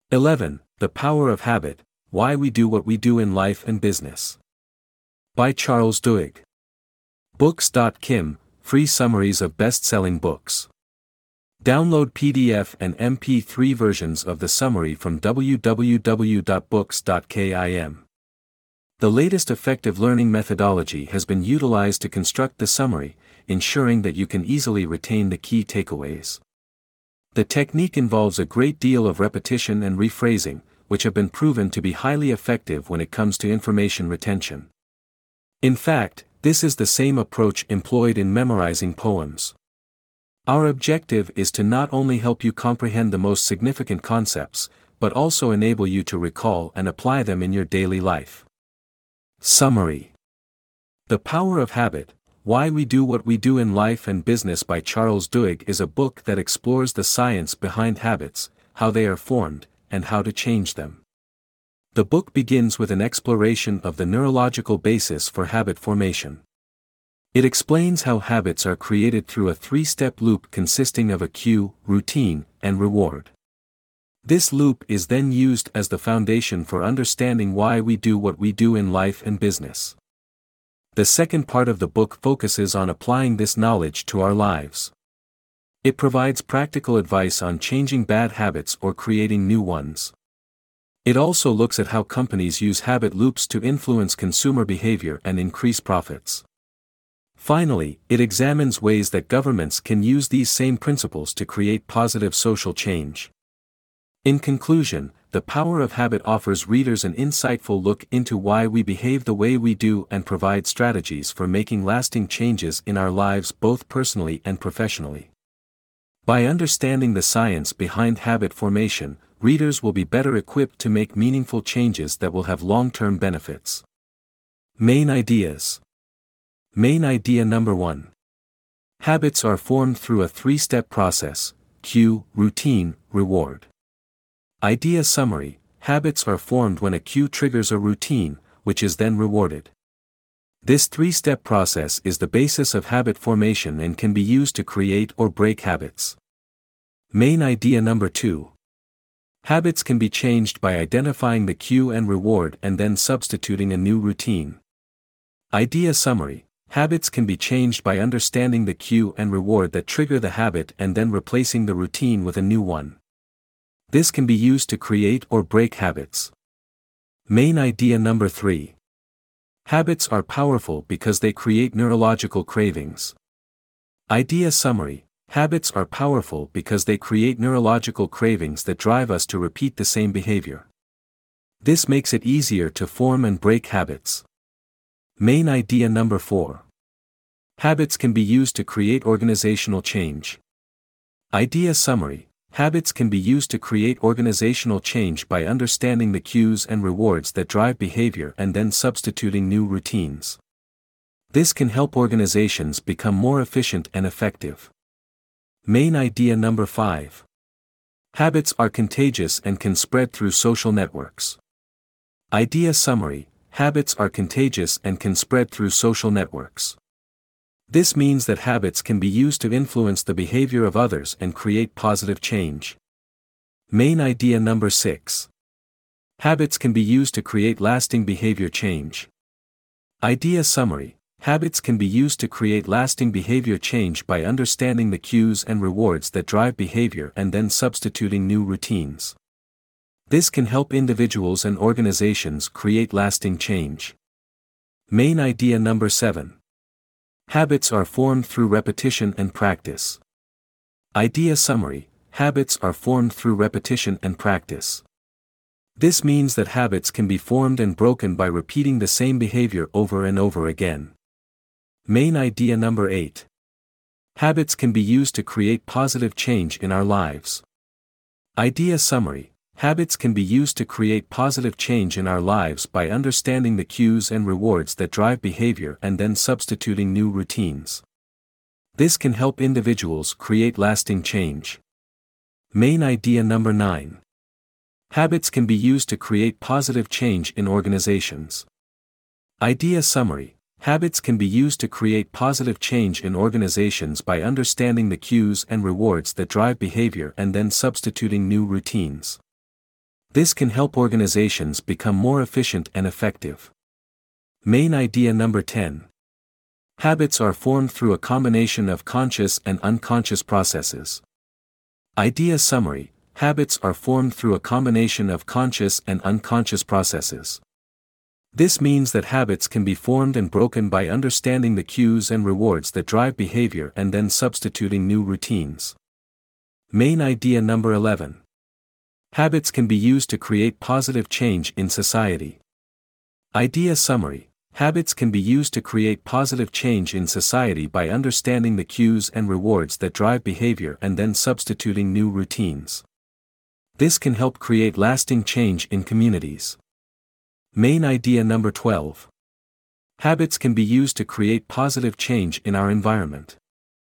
11. The Power of Habit, Why We Do What We Do in Life and Business. By Charles Duhigg. Books.kim, free summaries of best-selling books. Download PDF and MP3 versions of the summary from www.books.kim. The latest effective learning methodology has been utilized to construct the summary, ensuring that you can easily retain the key takeaways. The technique involves a great deal of repetition and rephrasing, which have been proven to be highly effective when it comes to information retention. In fact, this is the same approach employed in memorizing poems. Our objective is to not only help you comprehend the most significant concepts, but also enable you to recall and apply them in your daily life. Summary. The Power of Habit, Why We Do What We Do in Life and Business by Charles Duhigg is a book that explores the science behind habits, how they are formed, and how to change them. The book begins with an exploration of the neurological basis for habit formation. It explains how habits are created through a three-step loop consisting of a cue, routine, and reward. This loop is then used as the foundation for understanding why we do what we do in life and business. The second part of the book focuses on applying this knowledge to our lives. It provides practical advice on changing bad habits or creating new ones. It also looks at how companies use habit loops to influence consumer behavior and increase profits. Finally, it examines ways that governments can use these same principles to create positive social change. In conclusion, The Power of Habit offers readers an insightful look into why we behave the way we do and provides strategies for making lasting changes in our lives both personally and professionally. By understanding the science behind habit formation, readers will be better equipped to make meaningful changes that will have long-term benefits. Main ideas. Main idea number 1. Habits are formed through a three-step process: cue, routine, reward. Idea summary: habits are formed when a cue triggers a routine, which is then rewarded. This three-step process is the basis of habit formation and can be used to create or break habits. Main idea number 2. Habits can be changed by identifying the cue and reward and then substituting a new routine. Idea summary: habits can be changed by understanding the cue and reward that trigger the habit and then replacing the routine with a new one. This can be used to create or break habits. Main idea number 3. Habits are powerful because they create neurological cravings. Idea summary: habits are powerful because they create neurological cravings that drive us to repeat the same behavior. This makes it easier to form and break habits. Main idea number 4. Habits can be used to create organizational change. Idea summary: habits can be used to create organizational change by understanding the cues and rewards that drive behavior and then substituting new routines. This can help organizations become more efficient and effective. Main idea number 5. Habits are contagious and can spread through social networks. Idea summary: habits are contagious and can spread through social networks. This means that habits can be used to influence the behavior of others and create positive change. Main idea number 6. Habits can be used to create lasting behavior change. Idea summary: habits can be used to create lasting behavior change by understanding the cues and rewards that drive behavior and then substituting new routines. This can help individuals and organizations create lasting change. Main idea number 7. Habits are formed through repetition and practice. Idea summary: habits are formed through repetition and practice. This means that habits can be formed and broken by repeating the same behavior over and over again. Main idea number 8. Habits can be used to create positive change in our lives. Idea summary: habits can be used to create positive change in our lives by understanding the cues and rewards that drive behavior and then substituting new routines. This can help individuals create lasting change. Main idea number 9. Habits can be used to create positive change in organizations. Idea summary: habits can be used to create positive change in organizations by understanding the cues and rewards that drive behavior and then substituting new routines. This can help organizations become more efficient and effective. Main idea number 10. Habits are formed through a combination of conscious and unconscious processes. Idea summary: habits are formed through a combination of conscious and unconscious processes. This means that habits can be formed and broken by understanding the cues and rewards that drive behavior and then substituting new routines. Main idea number 11. Habits can be used to create positive change in society. Idea summary: habits can be used to create positive change in society by understanding the cues and rewards that drive behavior and then substituting new routines. This can help create lasting change in communities. Main idea number 12. Habits can be used to create positive change in our environment.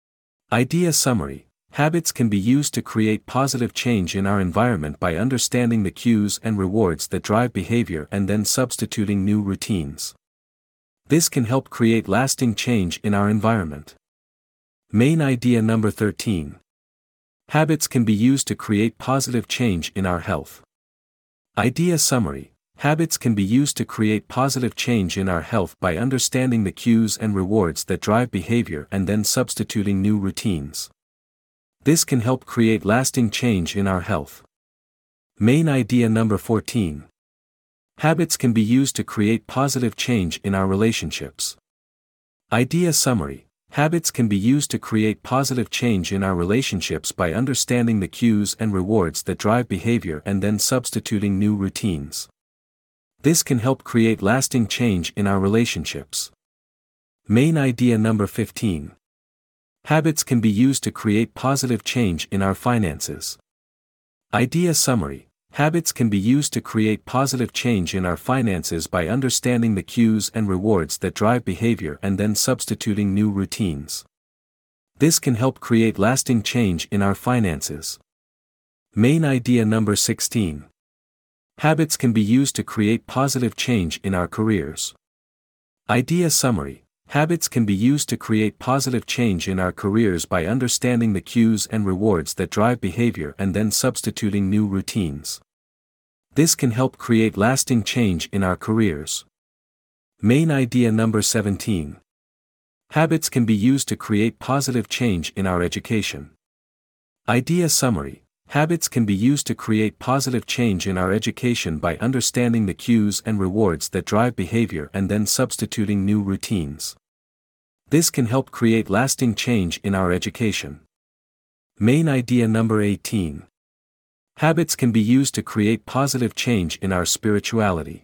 Idea summary: habits can be used to create positive change in our environment by understanding the cues and rewards that drive behavior and then substituting new routines. This can help create lasting change in our environment. Main idea number 13. Habits can be used to create positive change in our health. Idea summary: habits can be used to create positive change in our health by understanding the cues and rewards that drive behavior and then substituting new routines. This can help create lasting change in our health. Main idea number 14. Habits can be used to create positive change in our relationships. Idea summary: habits can be used to create positive change in our relationships by understanding the cues and rewards that drive behavior and then substituting new routines. This can help create lasting change in our relationships. Main idea number 15. Habits can be used to create positive change in our finances. Idea summary: habits can be used to create positive change in our finances by understanding the cues and rewards that drive behavior and then substituting new routines. This can help create lasting change in our finances. Main idea number 16. Habits can be used to create positive change in our careers. Idea summary: habits can be used to create positive change in our careers by understanding the cues and rewards that drive behavior and then substituting new routines. This can help create lasting change in our careers. Main idea number 17. Habits can be used to create positive change in our education. Idea summary: habits can be used to create positive change in our education by understanding the cues and rewards that drive behavior and then substituting new routines. This can help create lasting change in our education. Main idea number 18. Habits can be used to create positive change in our spirituality.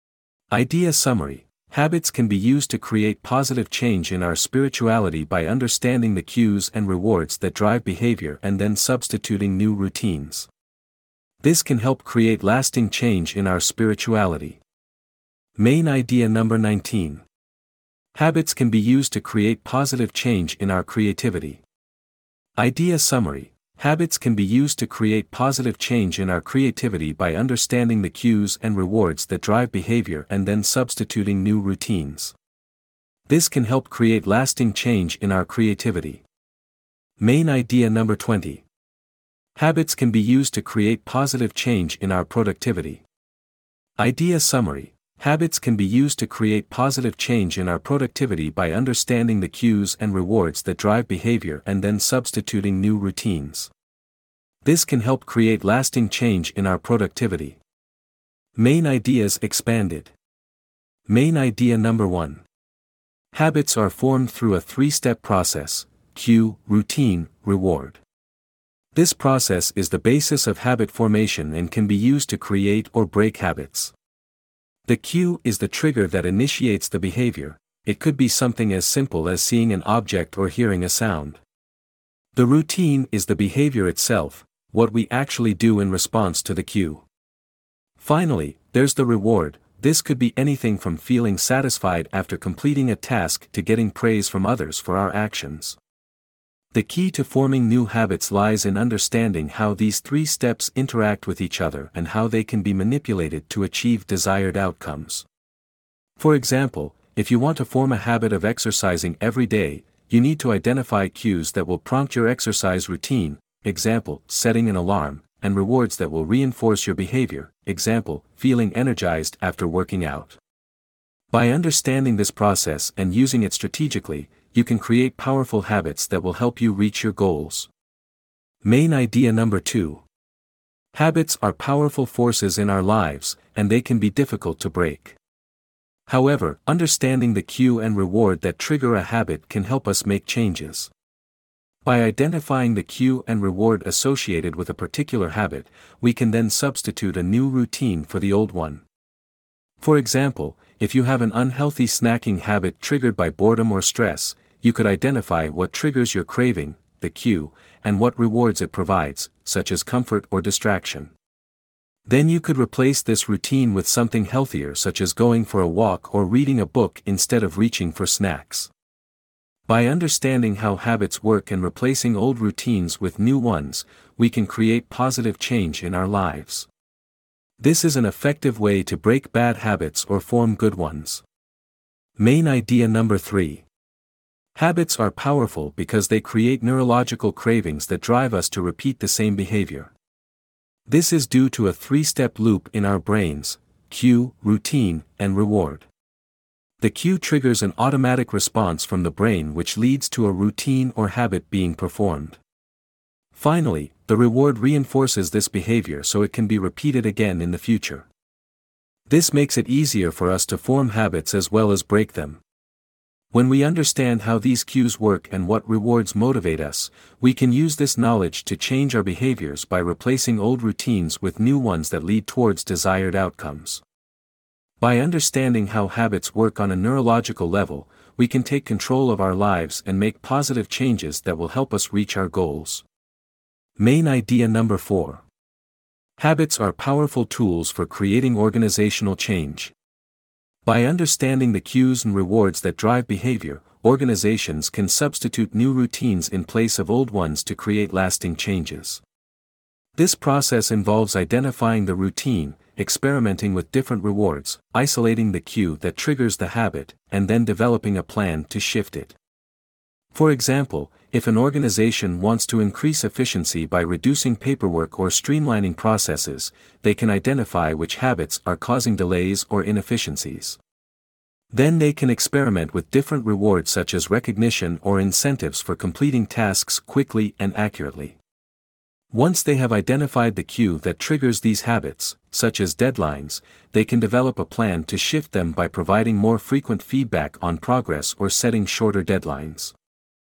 Idea summary: habits can be used to create positive change in our spirituality by understanding the cues and rewards that drive behavior and then substituting new routines. This can help create lasting change in our spirituality. Main idea number 19. Habits can be used to create positive change in our creativity. Idea summary: habits can be used to create positive change in our creativity by understanding the cues and rewards that drive behavior and then substituting new routines. This can help create lasting change in our creativity. Main idea number 20. Habits can be used to create positive change in our productivity. Idea summary: habits can be used to create positive change in our productivity by understanding the cues and rewards that drive behavior and then substituting new routines. This can help create lasting change in our productivity. Main ideas expanded. Main idea number 1. Habits are formed through a 3-step process: cue, routine, reward. This process is the basis of habit formation and can be used to create or break habits. The cue is the trigger that initiates the behavior. It could be something as simple as seeing an object or hearing a sound. The routine is the behavior itself, what we actually do in response to the cue. Finally, there's the reward. This could be anything from feeling satisfied after completing a task to getting praise from others for our actions. The key to forming new habits lies in understanding how these 3 steps interact with each other and how they can be manipulated to achieve desired outcomes. For example, if you want to form a habit of exercising every day, you need to identify cues that will prompt your exercise routine, example, setting an alarm, and rewards that will reinforce your behavior, example, feeling energized after working out. By understanding this process and using it strategically, you can create powerful habits that will help you reach your goals. Main idea number 2. Habits are powerful forces in our lives, and they can be difficult to break. However, understanding the cue and reward that trigger a habit can help us make changes. By identifying the cue and reward associated with a particular habit, we can then substitute a new routine for the old one. For example, if you have an unhealthy snacking habit triggered by boredom or stress, you could identify what triggers your craving, the cue, and what rewards it provides, such as comfort or distraction. Then you could replace this routine with something healthier, such as going for a walk or reading a book instead of reaching for snacks. By understanding how habits work and replacing old routines with new ones, we can create positive change in our lives. This is an effective way to break bad habits or form good ones. Main idea number 3. Habits are powerful because they create neurological cravings that drive us to repeat the same behavior. This is due to a 3-step loop in our brains: cue, routine, and reward. The cue triggers an automatic response from the brain which leads to a routine or habit being performed. Finally, the reward reinforces this behavior so it can be repeated again in the future. This makes it easier for us to form habits as well as break them. When we understand how these cues work and what rewards motivate us, we can use this knowledge to change our behaviors by replacing old routines with new ones that lead towards desired outcomes. By understanding how habits work on a neurological level, we can take control of our lives and make positive changes that will help us reach our goals. Main idea number 4. Habits are powerful tools for creating organizational change. By understanding the cues and rewards that drive behavior, organizations can substitute new routines in place of old ones to create lasting changes. This process involves identifying the routine, experimenting with different rewards, isolating the cue that triggers the habit, and then developing a plan to shift it. For example, if an organization wants to increase efficiency by reducing paperwork or streamlining processes, they can identify which habits are causing delays or inefficiencies. Then they can experiment with different rewards such as recognition or incentives for completing tasks quickly and accurately. Once they have identified the cue that triggers these habits, such as deadlines, they can develop a plan to shift them by providing more frequent feedback on progress or setting shorter deadlines.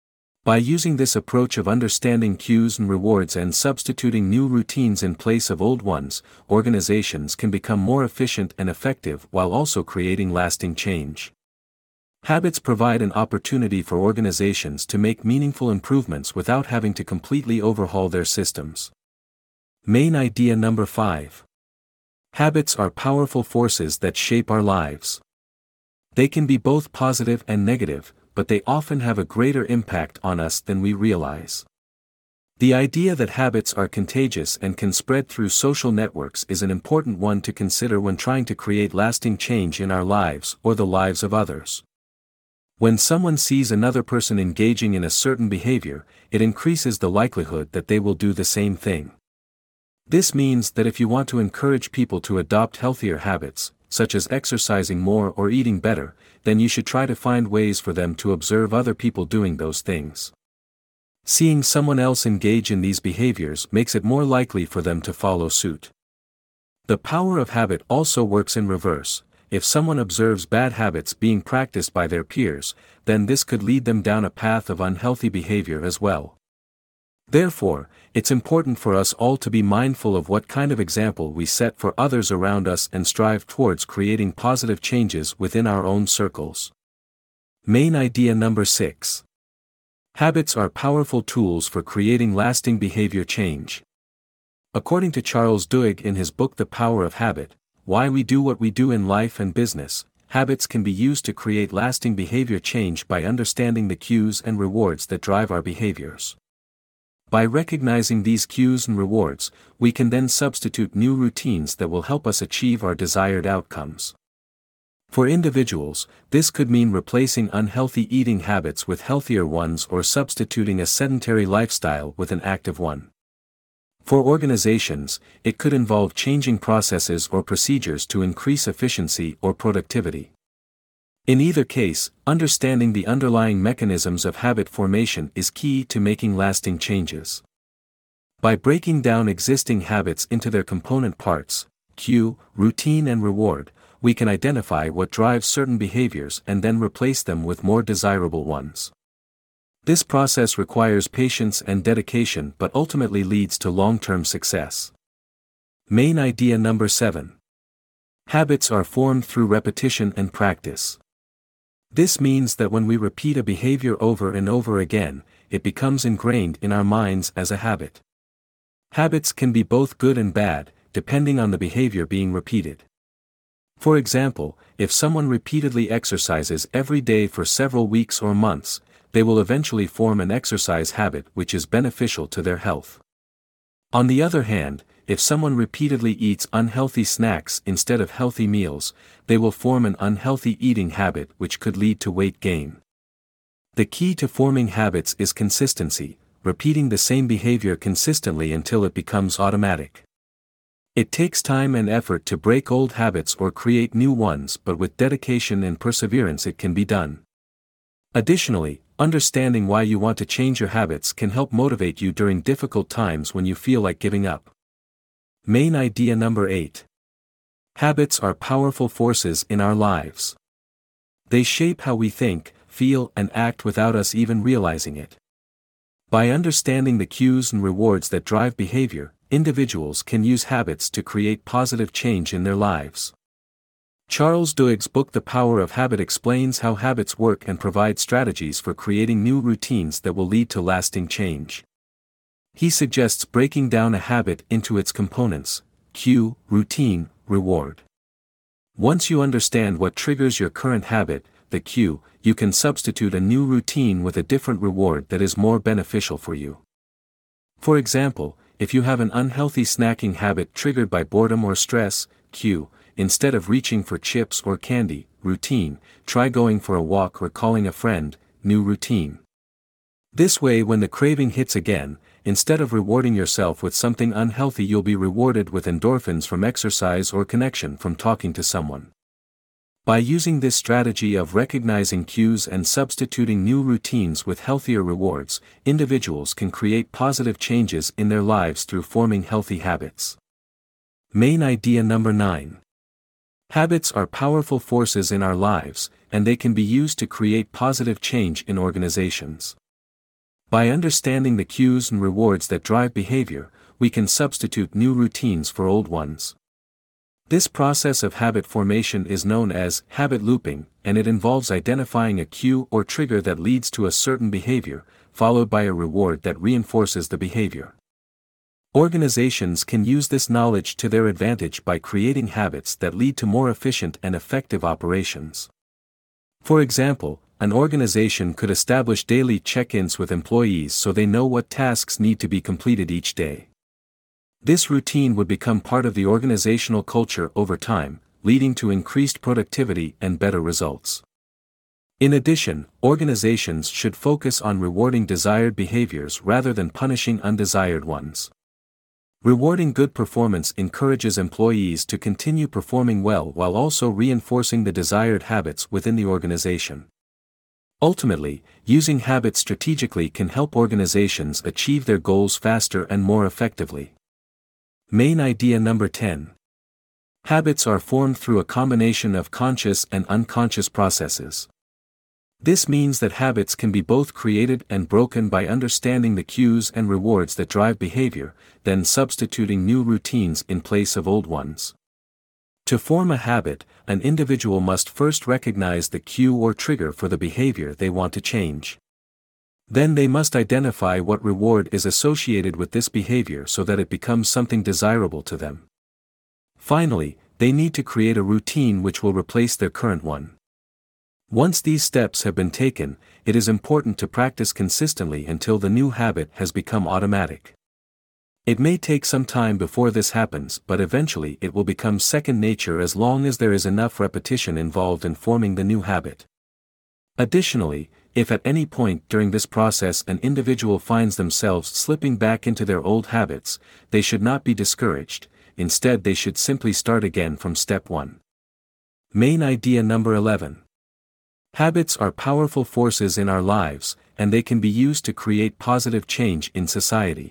By using this approach of understanding cues and rewards and substituting new routines in place of old ones, organizations can become more efficient and effective while also creating lasting change. Habits provide an opportunity for organizations to make meaningful improvements without having to completely overhaul their systems. Main idea number 5. Habits are powerful forces that shape our lives. They can be both positive and negative, but they often have a greater impact on us than we realize. The idea that habits are contagious and can spread through social networks is an important one to consider when trying to create lasting change in our lives or the lives of others. When someone sees another person engaging in a certain behavior, it increases the likelihood that they will do the same thing. This means that if you want to encourage people to adopt healthier habits, such as exercising more or eating better, then you should try to find ways for them to observe other people doing those things. Seeing someone else engage in these behaviors makes it more likely for them to follow suit. The power of habit also works in reverse. If someone observes bad habits being practiced by their peers, then this could lead them down a path of unhealthy behavior as well. Therefore, it's important for us all to be mindful of what kind of example we set for others around us and strive towards creating positive changes within our own circles. Main idea number 6. Habits are powerful tools for creating lasting behavior change. According to Charles Duhigg in his book The Power of Habit, Why We Do What We Do in Life and Business, habits can be used to create lasting behavior change by understanding the cues and rewards that drive our behaviors. By recognizing these cues and rewards, we can then substitute new routines that will help us achieve our desired outcomes. For individuals, this could mean replacing unhealthy eating habits with healthier ones or substituting a sedentary lifestyle with an active one. For organizations, it could involve changing processes or procedures to increase efficiency or productivity. In either case, understanding the underlying mechanisms of habit formation is key to making lasting changes. By breaking down existing habits into their component parts, cue, routine and reward, we can identify what drives certain behaviors and then replace them with more desirable ones. This process requires patience and dedication but ultimately leads to long-term success. Main idea number 7. Habits are formed through repetition and practice. This means that when we repeat a behavior over and over again, it becomes ingrained in our minds as a habit. Habits can be both good and bad, depending on the behavior being repeated. For example, if someone repeatedly exercises every day for several weeks or months, they will eventually form an exercise habit which is beneficial to their health. On the other hand, if someone repeatedly eats unhealthy snacks instead of healthy meals, they will form an unhealthy eating habit which could lead to weight gain. The key to forming habits is consistency, repeating the same behavior consistently until it becomes automatic. It takes time and effort to break old habits or create new ones, but with dedication and perseverance it can be done. Additionally, understanding why you want to change your habits can help motivate you during difficult times when you feel like giving up. Main idea number 8. Habits are powerful forces in our lives. They shape how we think, feel, and act without us even realizing it. By understanding the cues and rewards that drive behavior, individuals can use habits to create positive change in their lives. Charles Duhigg's book The Power of Habit explains how habits work and provides strategies for creating new routines that will lead to lasting change. He suggests breaking down a habit into its components: cue, routine, reward. Once you understand what triggers your current habit, the cue, you can substitute a new routine with a different reward that is more beneficial for you. For example, if you have an unhealthy snacking habit triggered by boredom or stress, cue, instead of reaching for chips or candy, routine, try going for a walk or calling a friend, new routine. This way, when the craving hits again, instead of rewarding yourself with something unhealthy, you'll be rewarded with endorphins from exercise or connection from talking to someone. By using this strategy of recognizing cues and substituting new routines with healthier rewards, individuals can create positive changes in their lives through forming healthy habits. Main idea number 9. Habits are powerful forces in our lives, and they can be used to create positive change in organizations. By understanding the cues and rewards that drive behavior, we can substitute new routines for old ones. This process of habit formation is known as habit looping, and it involves identifying a cue or trigger that leads to a certain behavior, followed by a reward that reinforces the behavior. Organizations can use this knowledge to their advantage by creating habits that lead to more efficient and effective operations. For example, an organization could establish daily check-ins with employees so they know what tasks need to be completed each day. This routine would become part of the organizational culture over time, leading to increased productivity and better results. In addition, organizations should focus on rewarding desired behaviors rather than punishing undesired ones. Rewarding good performance encourages employees to continue performing well while also reinforcing the desired habits within the organization. Ultimately, using habits strategically can help organizations achieve their goals faster and more effectively. Main idea number 10. Habits are formed through a combination of conscious and unconscious processes. This means that habits can be both created and broken by understanding the cues and rewards that drive behavior, then substituting new routines in place of old ones. To form a habit, an individual must first recognize the cue or trigger for the behavior they want to change. Then they must identify what reward is associated with this behavior so that it becomes something desirable to them. Finally, they need to create a routine which will replace their current one. Once these steps have been taken, it is important to practice consistently until the new habit has become automatic. It may take some time before this happens, but eventually it will become second nature as long as there is enough repetition involved in forming the new habit. Additionally, If at any point during this process an individual finds themselves slipping back into their old habits, they should not be discouraged. Instead, they should simply start again from step 1. Main idea number 11. Habits are powerful forces in our lives, and they can be used to create positive change in society.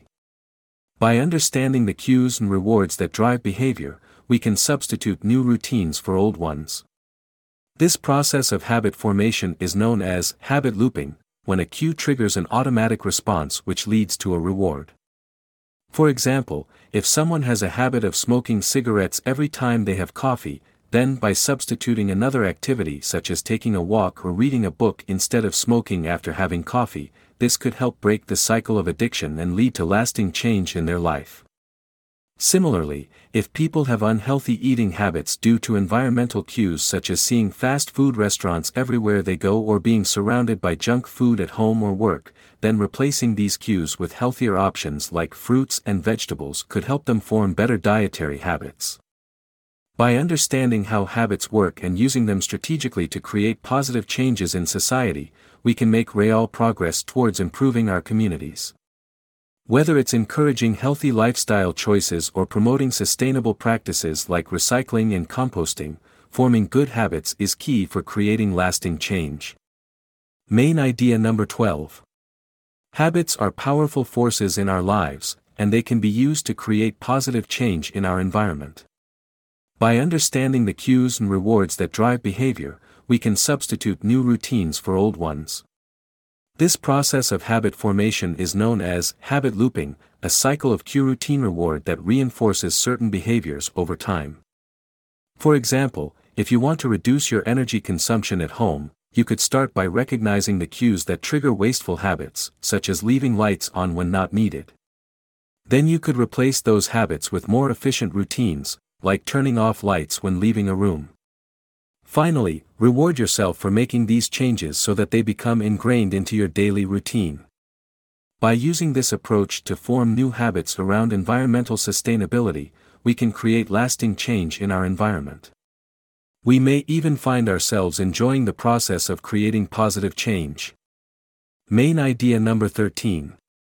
By understanding the cues and rewards that drive behavior, we can substitute new routines for old ones. This process of habit formation is known as habit looping, when a cue triggers an automatic response which leads to a reward. For example, if someone has a habit of smoking cigarettes every time they have coffee, then by substituting another activity such as taking a walk or reading a book instead of smoking after having coffee, this could help break the cycle of addiction and lead to lasting change in their life. Similarly, if people have unhealthy eating habits due to environmental cues such as seeing fast food restaurants everywhere they go or being surrounded by junk food at home or work, then replacing these cues with healthier options like fruits and vegetables could help them form better dietary habits. By understanding how habits work and using them strategically to create positive changes in society, we can make real progress towards improving our communities. Whether it's encouraging healthy lifestyle choices or promoting sustainable practices like recycling and composting, forming good habits is key for creating lasting change. Main idea number 12. Habits are powerful forces in our lives, and they can be used to create positive change in our environment. By understanding the cues and rewards that drive behavior, we can substitute new routines for old ones. This process of habit formation is known as habit looping, a cycle of cue routine reward that reinforces certain behaviors over time. For example, if you want to reduce your energy consumption at home, you could start by recognizing the cues that trigger wasteful habits, such as leaving lights on when not needed. Then you could replace those habits with more efficient routines, like turning off lights when leaving a room. Finally, reward yourself for making these changes so that they become ingrained into your daily routine. By using this approach to form new habits around environmental sustainability, we can create lasting change in our environment. We may even find ourselves enjoying the process of creating positive change. Main idea number 13.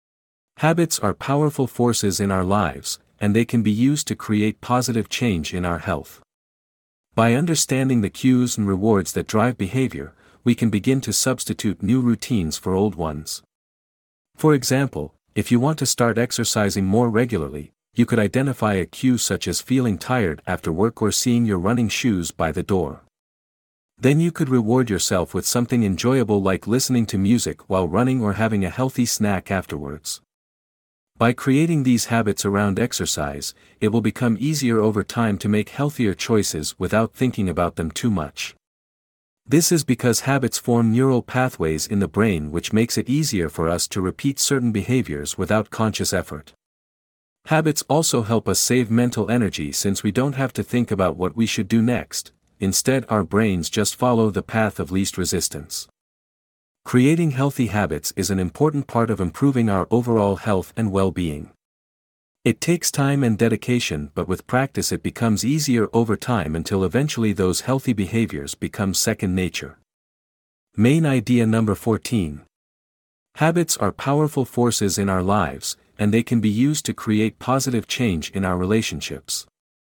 Habits are powerful forces in our lives, and they can be used to create positive change in our health. By understanding the cues and rewards that drive behavior, we can begin to substitute new routines for old ones. For example, if you want to start exercising more regularly, you could identify a cue such as feeling tired after work or seeing your running shoes by the door. Then you could reward yourself with something enjoyable like listening to music while running or having a healthy snack afterwards. By creating these habits around exercise, it will become easier over time to make healthier choices without thinking about them too much. This is because habits form neural pathways in the brain which makes it easier for us to repeat certain behaviors without conscious effort. Habits also help us save mental energy since we don't have to think about what we should do next. Instead, our brains just follow the path of least resistance. Creating healthy habits is an important part of improving our overall health and well-being. It takes time and dedication, but with practice it becomes easier over time until eventually those healthy behaviors become second nature. Main idea number 14. Habits are powerful forces in our lives, and they can be used to create positive change in our relationships.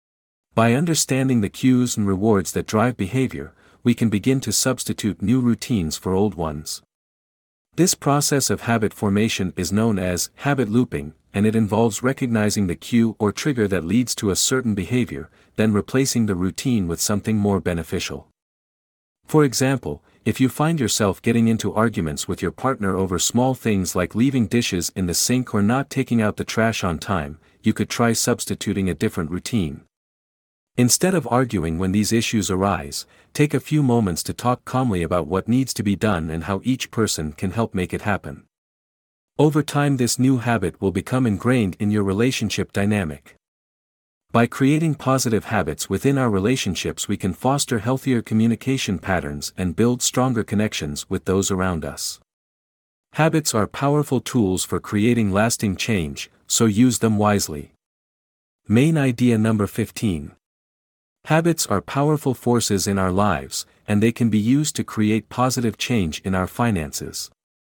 By understanding the cues and rewards that drive behavior, we can begin to substitute new routines for old ones. This process of habit formation is known as habit looping, and it involves recognizing the cue or trigger that leads to a certain behavior, then replacing the routine with something more beneficial. For example, if you find yourself getting into arguments with your partner over small things like leaving dishes in the sink or not taking out the trash on time, you could try substituting a different routine. Instead of arguing when these issues arise, take a few moments to talk calmly about what needs to be done and how each person can help make it happen. Over time, this new habit will become ingrained in your relationship dynamic. By creating positive habits within our relationships, we can foster healthier communication patterns and build stronger connections with those around us. Habits are powerful tools for creating lasting change, so use them wisely. Main idea number 15. Habits are powerful forces in our lives, and they can be used to create positive change in our finances.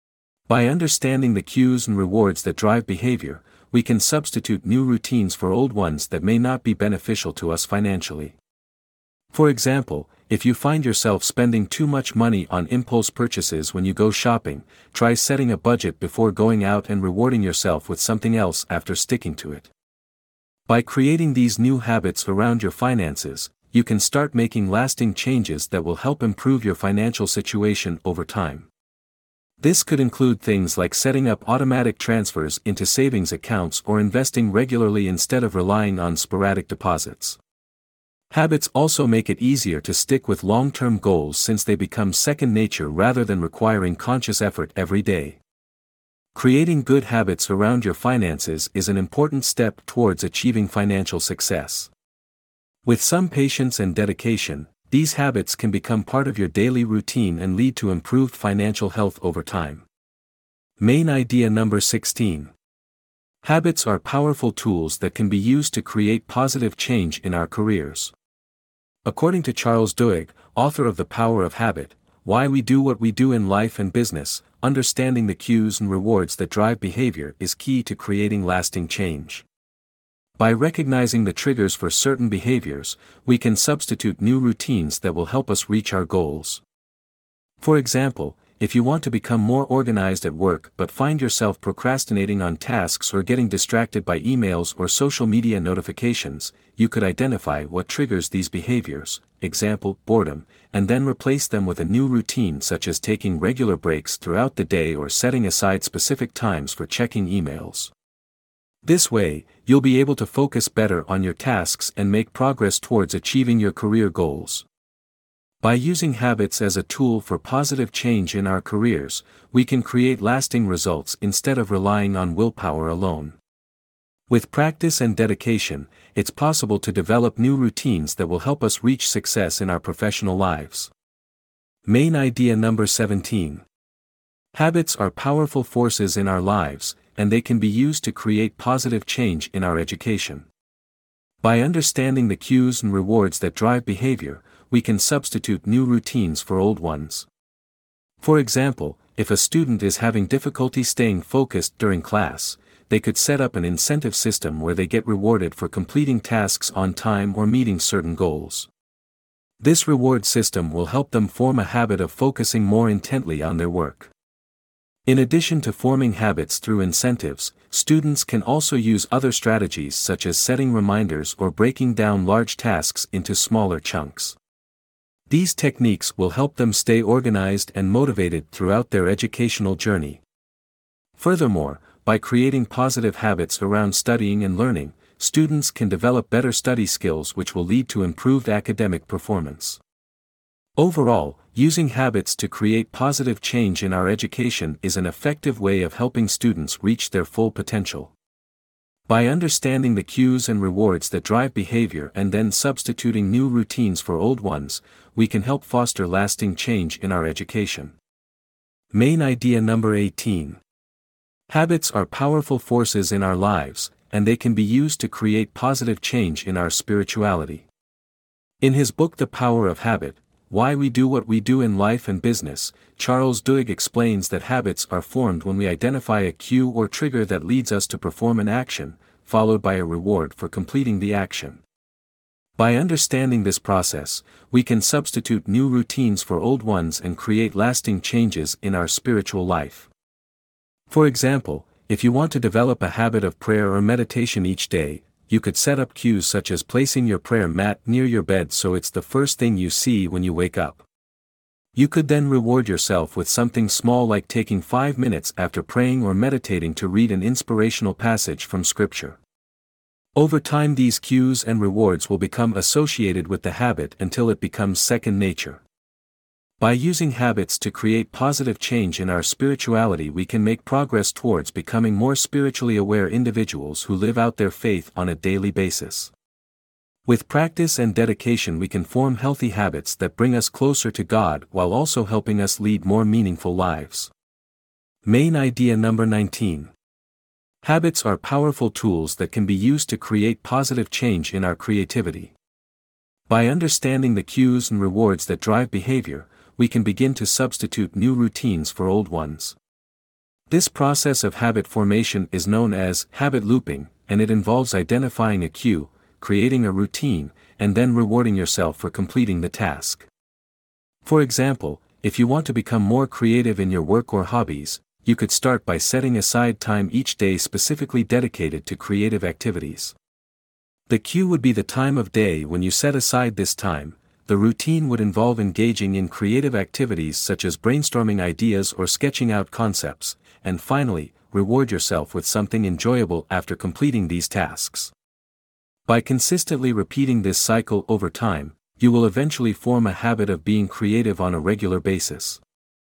By understanding the cues and rewards that drive behavior, we can substitute new routines for old ones that may not be beneficial to us financially. For example, if you find yourself spending too much money on impulse purchases when you go shopping, try setting a budget before going out and rewarding yourself with something else after sticking to it. By creating these new habits around your finances, you can start making lasting changes that will help improve your financial situation over time. This could include things like setting up automatic transfers into savings accounts or investing regularly instead of relying on sporadic deposits. Habits also make it easier to stick with long-term goals since they become second nature rather than requiring conscious effort every day. Creating good habits around your finances is an important step towards achieving financial success. With some patience and dedication, these habits can become part of your daily routine and lead to improved financial health over time. Main idea number 16. Habits are powerful tools that can be used to create positive change in our careers. According to Charles Duhigg, author of The Power of Habit, Why We Do What We Do in Life and Business, understanding the cues and rewards that drive behavior is key to creating lasting change. By recognizing the triggers for certain behaviors, we can substitute new routines that will help us reach our goals. For example, if you want to become more organized at work but find yourself procrastinating on tasks or getting distracted by emails or social media notifications, you could identify what triggers these behaviors, example, boredom, and then replace them with a new routine such as taking regular breaks throughout the day or setting aside specific times for checking emails. This way, you'll be able to focus better on your tasks and make progress towards achieving your career goals. By using habits as a tool for positive change in our careers, we can create lasting results instead of relying on willpower alone. With practice and dedication, it's possible to develop new routines that will help us reach success in our professional lives. Main idea number 17. Habits are powerful forces in our lives, and they can be used to create positive change in our education. By understanding the cues and rewards that drive behavior, we can substitute new routines for old ones. For example, if a student is having difficulty staying focused during class, they could set up an incentive system where they get rewarded for completing tasks on time or meeting certain goals. This reward system will help them form a habit of focusing more intently on their work. In addition to forming habits through incentives, students can also use other strategies such as setting reminders or breaking down large tasks into smaller chunks. These techniques will help them stay organized and motivated throughout their educational journey. Furthermore, by creating positive habits around studying and learning, students can develop better study skills which will lead to improved academic performance. Overall, using habits to create positive change in our education is an effective way of helping students reach their full potential. By understanding the cues and rewards that drive behavior and then substituting new routines for old ones, we can help foster lasting change in our education. Main idea number 18. Habits are powerful forces in our lives, and they can be used to create positive change in our spirituality. In his book The Power of Habit, Why We Do What We Do in Life and Business, Charles Duhigg explains that habits are formed when we identify a cue or trigger that leads us to perform an action, followed by a reward for completing the action. By understanding this process, we can substitute new routines for old ones and create lasting changes in our spiritual life. For example, if you want to develop a habit of prayer or meditation each day, you could set up cues such as placing your prayer mat near your bed so it's the first thing you see when you wake up. You could then reward yourself with something small like taking 5 minutes after praying or meditating to read an inspirational passage from Scripture. Over time, these cues and rewards will become associated with the habit until it becomes second nature. By using habits to create positive change in our spirituality, we can make progress towards becoming more spiritually aware individuals who live out their faith on a daily basis. With practice and dedication, we can form healthy habits that bring us closer to God while also helping us lead more meaningful lives. Main idea number 19. Habits are powerful tools that can be used to create positive change in our creativity. By understanding the cues and rewards that drive behavior, we can begin to substitute new routines for old ones. This process of habit formation is known as habit looping, and it involves identifying a cue, creating a routine, and then rewarding yourself for completing the task. For example, if you want to become more creative in your work or hobbies, you could start by setting aside time each day specifically dedicated to creative activities. The cue would be the time of day when you set aside this time. The routine would involve engaging in creative activities such as brainstorming ideas or sketching out concepts, and finally, reward yourself with something enjoyable after completing these tasks. By consistently repeating this cycle over time, you will eventually form a habit of being creative on a regular basis.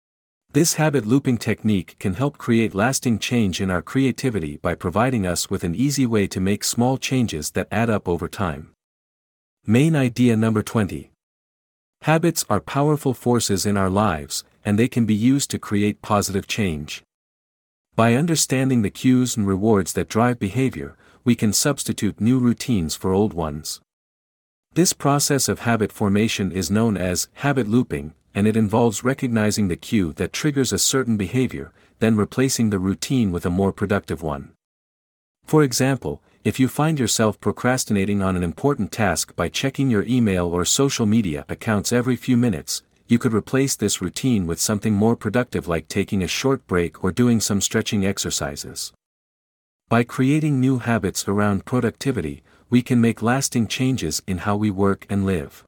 This habit looping technique can help create lasting change in our creativity by providing us with an easy way to make small changes that add up over time. Main idea number 20. Habits are powerful forces in our lives, and they can be used to create positive change. By understanding the cues and rewards that drive behavior, we can substitute new routines for old ones. This process of habit formation is known as habit looping, and it involves recognizing the cue that triggers a certain behavior, then replacing the routine with a more productive one. For example, if you find yourself procrastinating on an important task by checking your email or social media accounts every few minutes, you could replace this routine with something more productive like taking a short break or doing some stretching exercises. By creating new habits around productivity, we can make lasting changes in how we work and live.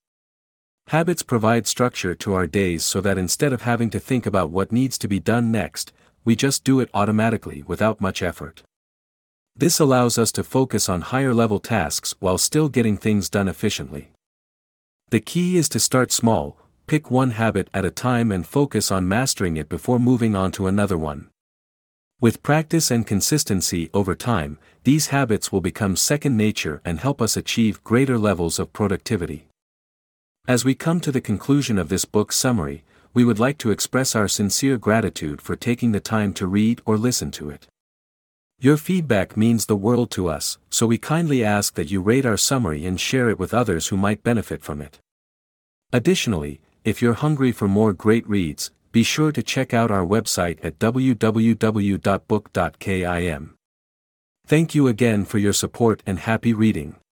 Habits provide structure to our days so that instead of having to think about what needs to be done next, we just do it automatically without much effort. This allows us to focus on higher-level tasks while still getting things done efficiently. The key is to start small, pick one habit at a time and focus on mastering it before moving on to another one. With practice and consistency over time, these habits will become second nature and help us achieve greater levels of productivity. As we come to the conclusion of this book summary, we would like to express our sincere gratitude for taking the time to read or listen to it. Your feedback means the world to us, so we kindly ask that you rate our summary and share it with others who might benefit from it. Additionally, if you're hungry for more great reads, be sure to check out our website at www.book.kim. Thank you again for your support and happy reading.